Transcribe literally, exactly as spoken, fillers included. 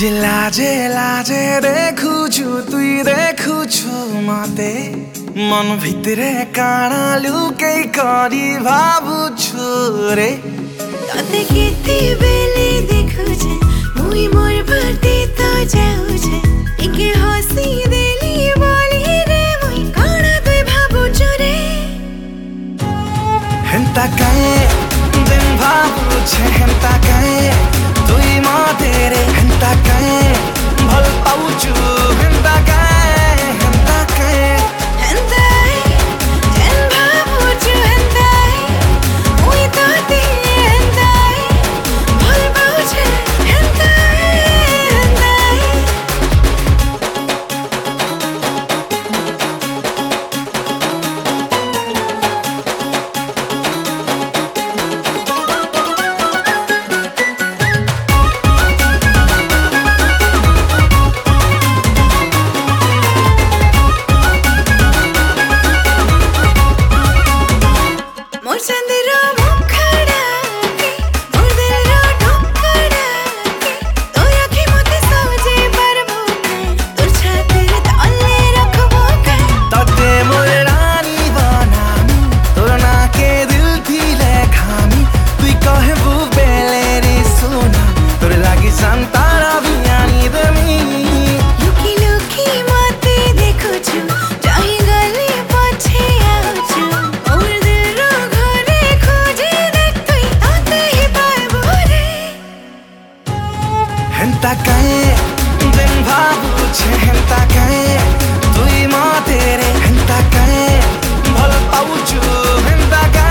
যে লাজে লাজে দেখুছু তুই দেখুছু মতে মন ভিতরে কাଣା লুকেই করি ভাবুছু রে তোতে কেতে বেলে দেখুছে মুই মোর ভর্তি তো যাউছে একে হসি দেলি বলি রে মুই কাଣା তুই ভাবুছু রে হেন্তা কায়ে দিন ভাবুছে হেন্তা কায়ে তুই মতে রে হেন্তা কায়ে ভাল পাউছু হেন্তা কায়ে হেন্তা কায়ে হেন্তাই যেন ভাবুছু হেন্তাই মুই তোতে হেন্তাই ভাল পাউছে হেন্তাই হেন্তাই मोर चंद्रो मुखड़ा के मोर दिलरो ढोकड़ा के तोर आँखें मोते सजे परबो के तोर छातिर तले रखबो के तते मोर रानी बनामी तोर नाके दिल फिले खामी तुई कहबू बेले रे सोना तोर लागी संतारा बियानी दमी लुकी लुकी मोते देखुछु जाहि गली पछे आउछु मोर दिलरो घरे खोजे देख तुई ताते ही पाइबो रे हेंता काए दिन भाबुछे हेंता काए तुई मते रे हेंता काए भल पाउछु हेंता काए